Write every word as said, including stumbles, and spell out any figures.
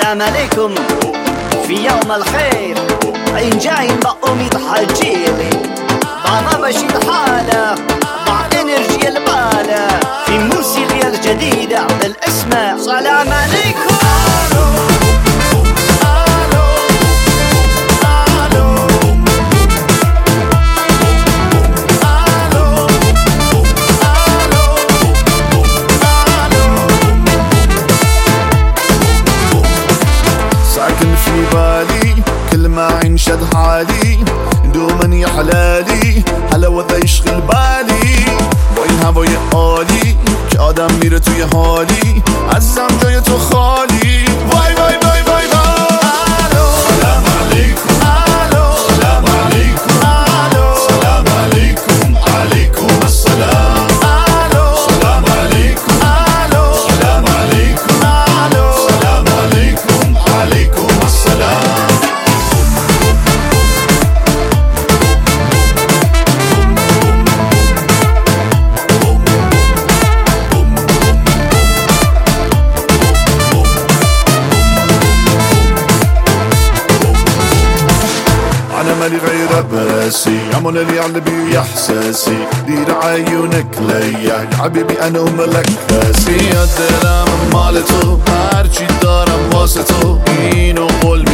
سلام عليكم في يوم الخير. عين جايين بأميد حجيلي بعضا بشيد حالة مع انرجي البالة في موسيقى الجديدة بالاسم سلام عليكم. ساكن في بالي كل ما ينشد حالي دوما يحلالي حلاوة يشغل بالي با این هوای عالی که آدم میره توی حالی عزیزم جای تو خالی. وای وای وای وای وای سلام علیکم سلام علیکم سلام علیکم علیکم السلام سلام علیکم سلام علیکم سلام علیکم علیکم السلام. أنا مالي غير براسي عمل اللي على بي إحساسي دير عيونك ليا يا حبيبي أنا وملك راسي. الدرام مال تو هرچی دارم واسه تو اینو قول